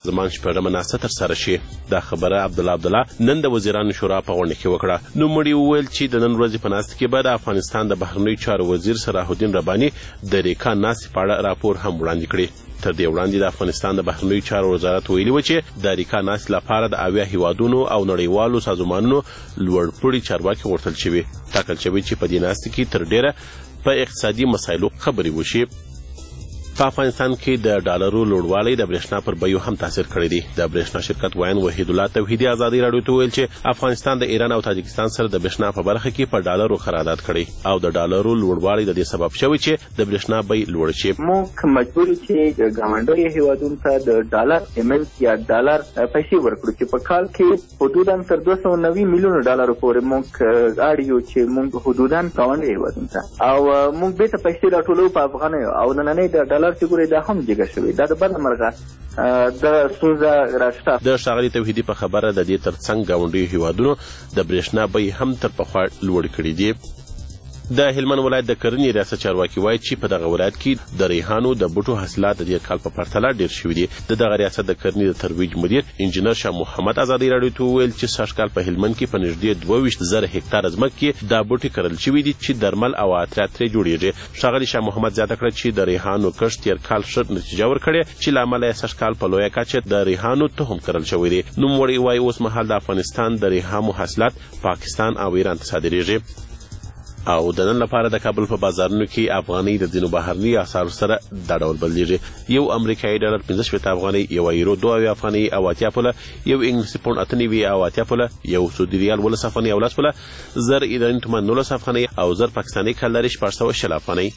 زمان شپږمه ناسته ترسره شي. دا خبره عبدالله نن د وزیرانو شورا په غونډه کې وکړه. نوموړي وویل چې د نن ورځې په ناسته کې به د افغانستان د بهرنیو چارو وزیر صلاح الدین رباني د ریکا ناستې په اړه راپور هم وړاندې کړي. تر دې وړاندې د افغانستان د بهرنیو چارو وزارت ویلي و چې د ریکا ناستې لپاره د 80 هیوادونو او نړیوالو سازمانونو لوړپوړي چارواکي غوښتل شوي. ټاکل شوي چې په دې ناستې کې تر ډیره په اقتصادي مسایلو خبرې وشي. په افغانستان کې د ډالرو لوړوالی د برېښنا پر بیو هم تاثیر کړی دی. د برېښنا شرکت واین وحید الله توحیدي ازادي راډیو ته ویل چې افغانستان د ایران او تاجکستان سره د برېښنا په برخه کې په ډالرو قرارداد کړی او د ډالرو لوړوالی د دې سبب شوی چې د برېښنا بیې لوړ شي. موږ مجبور یو چې ګاونډیو هیوادونو ته د ډالر پیمنټ یا ډالر پیسې ورکړو چې په کال کې حدوداً تر 290 میلیونه ډالرو پورې موږ اړ یو چې موږ حدوداً ګاونډیو هیوادونو ته او موږ بیرته پیسې راټولو په افغانیو او نننۍ د ډالر چې ګورې دا هم جګه شوې. دا د بده مرغه د ستونزه راشته. د ښاغلي توحیدي په خبره د دې ترڅنګ ګاونډیو هیوادونو د برېښنا بیې هم تر پخوا لوړې کړي دي. د هلمند ولایت د کرنې ریاست چارواکي وایي چې په دغه ولایت کې د ریحانو د بوټو حاصلات د دې کال په پرتله ډېر شوي دي. د دغه ریاست د کرنې د ترویج مدیر انجینر شاه محمد ازادي راډیو ته وویل چې سږ کال په هلمند کې په نږدې 22,000 هکتاره ځمکه کې دا بوټي کرل شوي دي چې درمل او عطرات ترې جوړیږي. ښاغلي شاه محمد زیاته کړه چې د ریحانو کښت تېر کال ښه نتیجه ورکړې چې له امله یې سږ کال په لویه کچه د ریحانو تخم کرل شوی دی. نوموړی وایي اوس مهال د افغانستان د ریحانو حاصلات پاکستان او ایران ته صادریږي او د نن لپاره د کابل په بازارونو کې افغانۍ د ځینو بهرني اسعارو سره دا ډول بدلیږي. یو امریکایي ډالر 15 افغانۍ، یو یورو 2 افغانۍ او 80 پوله، یو انګلیسي پوند 98 او 80 پوله، یو سعودي ریال 12 افغانۍ او 10 پوله، زر ایراني تومان 19 افغانۍ او زر پاکستاني کالر 460 افغانۍ.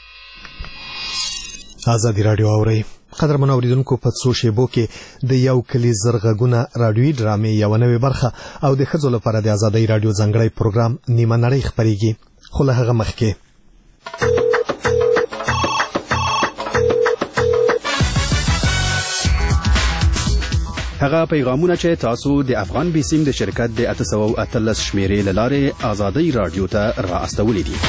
ازادي راډیو اوري. قدرمن اوریدونکو په څو شیبو کې د یو کلی زرغونه راډیوي ډرامې یو نوې برخه او د ښځو لپاره د ازادي راډیو ځانګړی پروګرام نیمه نړۍ خپرېږي. خو له هغه مخکې هغه پیغامونه چې تاسو د افغان بیسیم د شرکت د 813 شمیرې له لارې ازادي راډیو ته را استولې دي.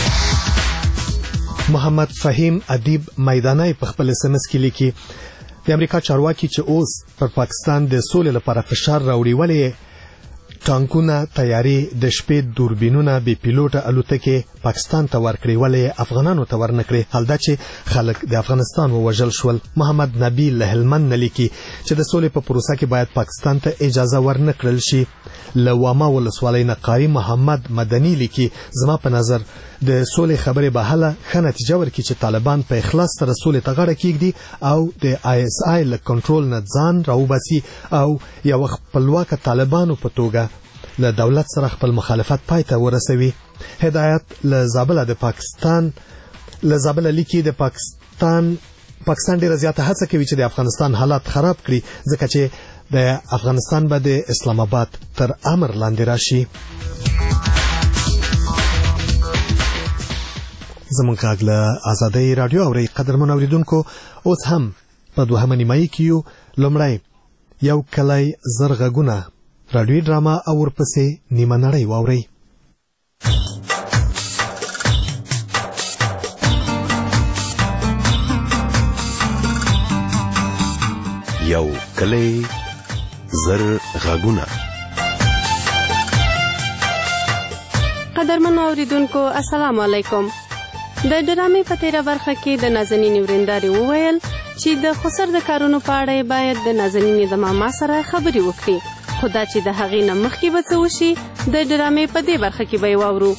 محمد فهیم ادیب میداني په خپل SMS کې لیکي د امریکا چارواکي چې اوس پر پاکستان د سولې لپاره فشار راوړي ولې ټانکونه تیاری د شپې دوربینونه بي پیلوټه الوتکې پاکستان ته ورکړي ولې افغانانو ته ورنکړي حال دا چې خلک د افغانستان ووژل شول. محمد نبی له هلمند لیکي چې د سولې په پروسه کې باید پاکستان ته اجازه ورنکړل شي. لواما ولسوالۍ نه قاری محمد مدني لیکي زما په نظر د سولې خبرې به هله ښه نتیجه ورکړي چې طالبان په اخلاص سره سولې ته غاړه کېږدي او د ISI له کنټرول نه ځان راوباسي او یو خپلواک طالبانو په توګه له دولت سره خپل مخالفت پای ته ورسوي. هدایت له زابل د پاکستان له زابل لیکي د پاکستان ډیره زیاته هڅه کوي چې د افغانستان حالات خراب کړي ځکه چې د افغانستان به د اسلام آباد تر امر لاندې راشي. زمونږ غږ له ازادي راډیو اوري. قدرمن اوریدونکو اوس هم په دوهمه نیمایي کې یو لومړی یو کلی زرغونه راډیوي ډراما او ورپسې نیمه نړۍ واوري. یو کلی زرغونه. قدرمن اوریدونکو السلام علیکم. د ډرامې په تیره برخه کې د نازنین ورنداري وویل چې د خسر د کارونو په اړه باید د نازنین د ماما سره خبرې وکړي. خدا چې د هغې نه مخکې به څه وشي د ډرامې په دې برخه کې به یې واورو.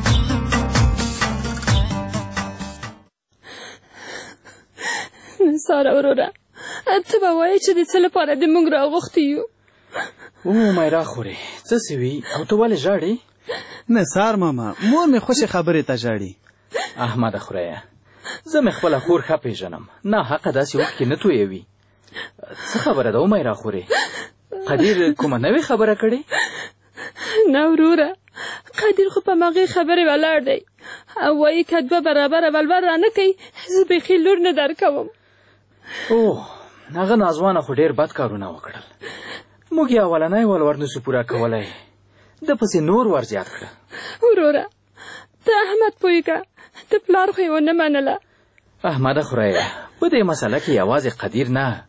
ساره وروره ته به وایې چې د څه لپاره د موږ راغوښتي یو؟ میرا خورې څه سوي او ته ولې ژاړې؟ نثار ماما مور مې خوشې خبرې ته ژاړي. احمده خوريه زه مې خپله خور ښه پېژنم نه حقه داسې وخت کې نه تویوي. څه خبره ده میرا خورې قدیر کومه نوې خبره کړې؟ نه وروره قدیر خو په مغې خبرې ولاړ دی او وایي که 2 برابره ولور رانه کوي زه بیخي لور نه درکوم. اوه هغه نازوانه خو ډېر بد کارونه وکړل. موږ یې اولنی ولور نسو پوره کولی د پسې نور ور زیات کړه. وروره ته احمد پوهېږه د پلار خو یې ونه منله. احمده خوريه په دې مسله کې یوازې قدیر نه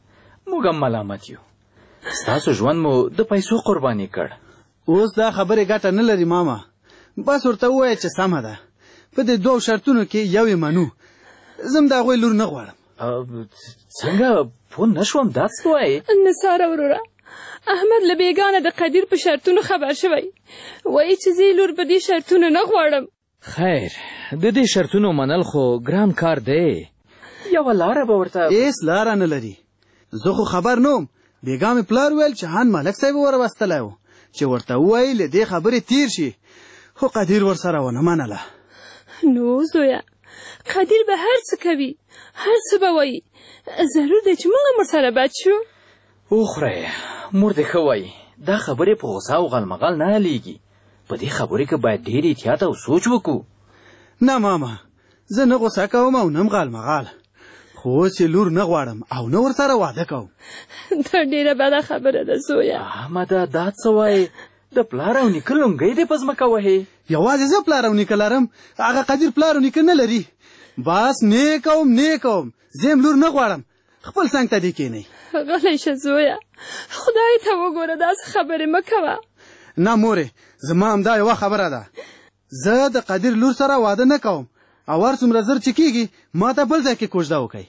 موږ هم ملامت یو. ستاسو ژوند مو د پیسو قرباني کړ. اوس دا خبرې ګټه نه لري ماما. بس ورته ووایه چې سمه ده. په دې دوو شرطونو کې یو یې منو. زم د هغوی لور نه غواړم. څنګه پوه نه شوم، دا څه وایې؟ نثاره وروره، احمد له بېګانه د قدیر په شرطونو خبر شوی. وایي چې زه لور په دې شرطونو نه غواړم. خیر، د دې شرطونو منل خو ګران کار دی. یوه لاره به ورته هېڅ لاره نه لري. زه خو خبر نه وم. بېګا مې پلار ویل چې هان ملک صاحب وروستلی و چې ورته ووایي له دې خبرې تیر شي، خو قدیر ورسره ونه منله. نو زویه، قدیر به هر څه کوي، هر څه به وایي. ضرور دی چې موږ هم ورسره بد شو. وخوری، مور دې ښه وایي. دا خبرې په غوسه او غلمغل نه حلیږي. په دې خبرې کې باید ډېر احتیاط او سوچ وکړو. نه ماما، زه نه غوسه کوم او نه م غالمغال، خو اوس یې لور نه غواړم او نه ورسره واده کوم. دا ډېره بده خبره ده زویه. احمده، دا څه وایې؟ د پلار او نیکه لونګۍ دې په ځمکه وهې. یوازې زه پلار او نیکه لرم، هغه قدیر پلار او نیکه نه لري. بس نه کوم زه م لور نه غواړم. خپل څنګ ته دې کښېنئ. غلی شه زویه، خدای ته وګوره، داسې خبرې مه کوه. نه مورې، زما همدا یوه خبره ده. زه د قدیر لور سره واده نه کوم او هر څومره زر چې کېږي ما ته بل ځای کې کوژده وکئ.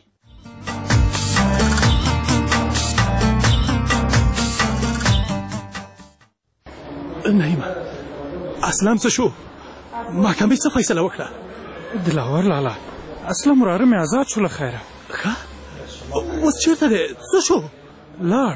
نعیمه، اسلام څه شو؟ محکمې څه فیصله وکړه؟ دلاور لالا، اسلام وراره مې آزاد شو له خیره. ښه، اوس چېرته دی؟ څه شو؟ لاړ؟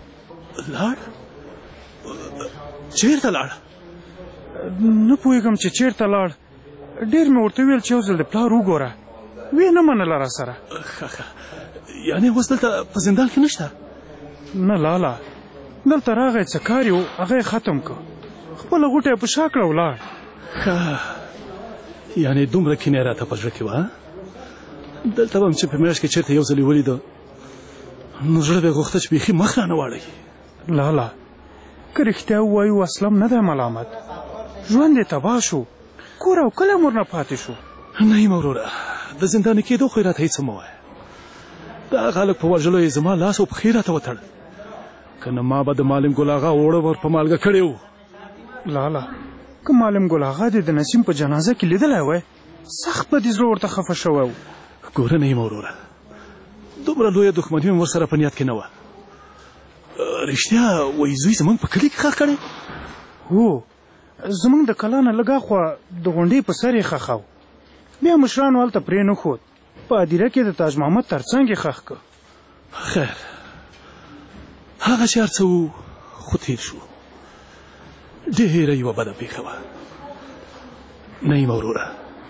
چېرته لاړ؟ نه پوهېږم چې چېرته لاړ. ډېر مې ورته ویل چې یو ځل د پلار وګوره، ویې نه منله را سره. ښه، یعنې اوس دلته په زندان کې نشته؟ نه لالا، دلته راغی، څه کار یې و هغه یې ختم کړ، خپله غوټه یې په شا کړه ولاړ. ښه، یعنې دومره کینه راته په زړه کې وه. دلته به م چې په میاشت کې چېرته یو ځل یې ولیده نو زړه به یې غوښته چې بیخي مخ رانه واړوي. لالا، که رښتیا ووایو اسلام نه دی ملامت. ژوند یې تباه شو، کور او کلی مور نه پاتې شو. نعیمه وروره، د زنداني کېدو خو یې راته هېڅ مه وایه. د هغه هلک په وژلو یې زما لاس او پښې راته وتړل، که نه ما به د معلم ګل اغا اوړه ور په مالګه کړې وو. لالا، که معلم ګل اغا دې د نسیم په جنازه کې لیدلی وای، سخت به دې زړه ورته خفه شوی و. ګوره نعیمه وروره، دومره لویه دښمني مې ورسره په نیت کې نه وه. رښتیا وایي زوی زموږ په کلي کې ښخ کړی؟ هو، زموږ د کلا نه لږ اخوا د غونډۍ په سر یې ښخاو. بیا مشرانو هلته پرې نه ښود، په هدیره کې د تاج محمد تر څنګ یې ښخ کړ. خیر، هغه چې هر څه وو خو تېر شو. ډېره یوه بده پېښه وه. نعیمه وروره،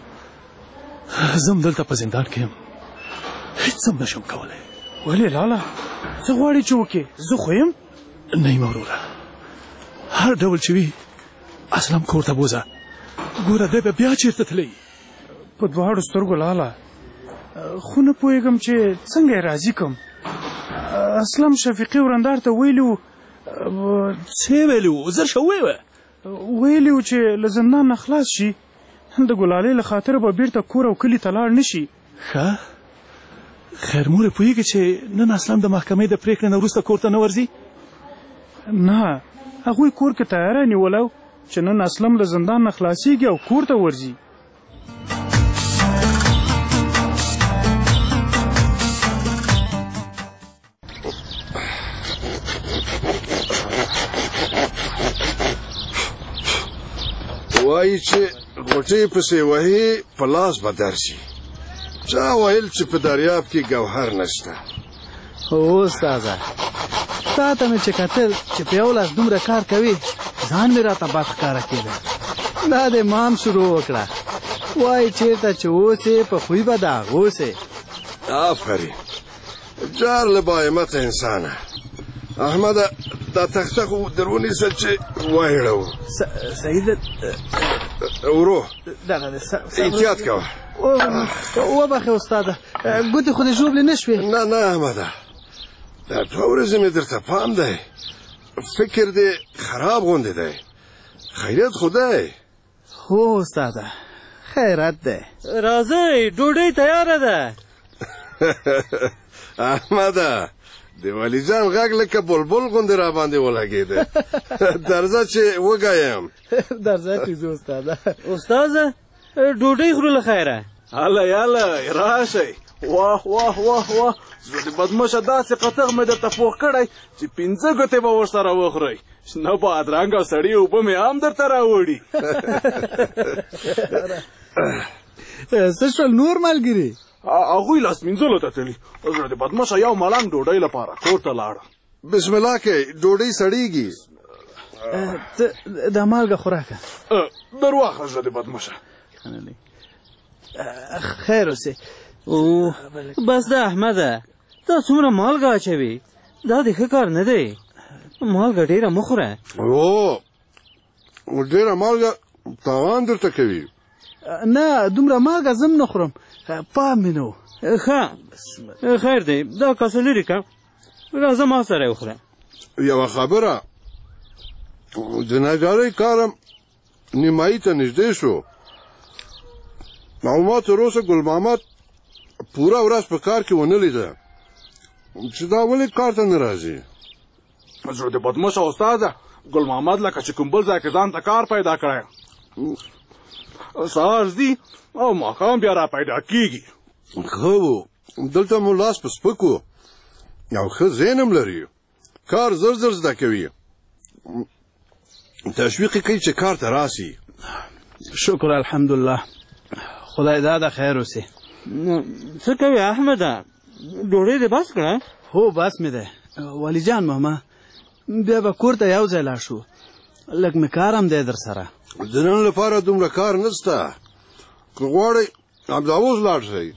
زه هم دلته په زندان کې یم، هېڅ هم نشم کولی. ولې لالا، څه غواړې چې وکړې؟ زه خو یم. نعیمه وروره، هر ډول چې وي اسلام کور ته بوځه. ګوره دی به بیا چېرته تللی؟ په دواړو سترګو لالا، خو نه پوهېږم چې څنګه یې راضي کړم. اسلام شفیقي ورندار ته ویلي وو. څه یې ویلي وو؟ زر شه ووایه. ویلي وو چې له زندان نه خلاص شي، د ګلالۍ له خاطره به بیرته کور او کلي ته لاړ نه شي. ښه، خیر مورې، پوهېږې چې نن اسلام د محکمې د پرېکړې نه وروسته کور ته نه ورځي؟ نه، هغوی کور کې تیاره نیولو چې نن اسلام له زندان نه خلاصېږي او کور ته ورځي. وایي چې غوټې پسې وهي په لاس به درشي. چا ویل چې په دریاب کې ګوهر نشته. هو استاده، تا ته مې چې کتل چې په یو لاس دومره کار کوي، ځان مې راته بد ښکاره کېده. دا دې مام شروع وکړه، وایي چېرته چې اوسې په خوی به د هغو سې. آفرین، جار له باامته انسانه. احمده، دا تخته خو در ونیسه چې وایړو. سید ورو، احتیاط کوه. وبخې استاده، ګوتې خو دې ژوبلې نه شوې؟ نه احمده، دا دوه ورځې مې درته پام دی، فکر دې خراب غوندې دی. خیریت خو دی؟ هو استاده، خیرت دی. راځئ، ډوډۍ تیاره ده. احمده، د والي جان غږ لکه بلبل غوندې را باندې ولګېده. درځه چې وګایم. درځه چې زه استاده. استاده ډوډۍ خورو له خیره. هله یاله راشئ. واه واه واه واه زه د بدمشه داسې قطغ مې درته پوخ کړی چې 5 ګوتې به ورسره وخورئ. شنه بادرنګ او سړې اوبه مې هم درته راوړي. څه شول نور ملګري؟ هغوی لاس مینځلو ته تللي. زه د بدمشه یو ملنګ ډوډۍ لپاره کور ته لاړم. بسم الله کې ډوډۍ سړېږي. دا مالګه خوراکه در واخله زه د بدمشه. خیر اوسې. بس ده احمده دا څومره مالګه اچوي؟ دا د ښه کار نه دی. مالګه ډېره مه خوره. او ډېره مالګه تاوان درته کوي. نه دومره مالګه زه هم نه خورم. پام مې نه و. ښه خیر دی دا کاسه لرې کړه راځه ما سره یې وخوره. یوه خبره د نجارۍ کارم نیمایي ته نږدې شو او ما تر اوسه ګل محمد پوره ورځ په کار کې ونه لیده چې دا ولې کار ته نه راځي. زه د بدمشه استاده ګل محمد لکه چې کوم بل ځای کې ځان ته کار پیدا کړی سهار ځي او ماښام بیا را پیدا کېږي. ښه و دلته مو لاس په سپک و او ښه ذهن هم لري. کار زر زر زده کوي. تشویق یې کوي چې کار ته راسي. شکر الحمدلله. خدای دا خیر اوسې. څه کوې احمده ډوډۍ دې بس کړه؟ هو بس مې دی. والي جان ماما بیا به کور ته یو ځای لاړ شو. لږ مې کار هم دی در سره. د نن لپاره دومره کار نشته. که غواړئ همدا اوس لاړ شئ.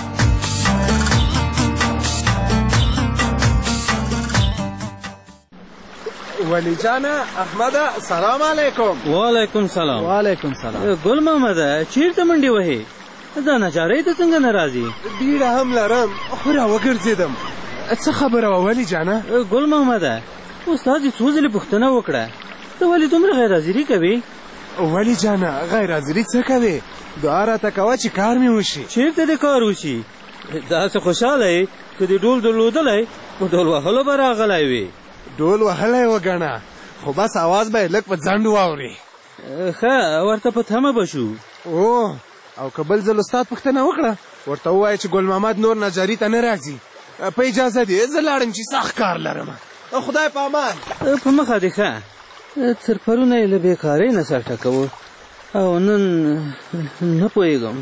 ولی جانه احمده سلام علیکم. وعلیکم سلام. وعلیکم سلام. ګل محمده چیرته منډې وهې؟ دا نجارۍ ته څنګه نه راځي؟ بیړه هم لرم خو راوګرځېدم. څه خبره وه ولی جانه؟ ګل محمده استاد دې څو ځلې پوښتنه وکړه ته ولې دومره غیر حاضري کوې؟ ولی جانه غیر حاضري څه کوې؟ دعا راته کوه چې کار مې وشي. چیرته دې کار وشي؟ داسې خوشحاله یې که دې ډول درلودلی په ډول وهلو به راغلی وې. ډول وهلی وګڼه خو بس اواز به یې لږ په ځنډ واورې. ښه ورته په تمه به شو. او که بل ځل استاد پوښتنه وکړه ورته ووایه چې ګل محمد نور نجاري ته نه راځي. په اجازه دې زه لاړم چې سخت کار لرم. خدای په امان. په مخه دې ښه. تر پرونه یې له بېکارۍ نه سر ټکوه او نن نه پوهېږم.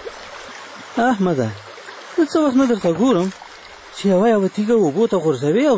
احمده زه څه وخت نه درته ګورم چې یوه تیږه اوبو ته غورځوې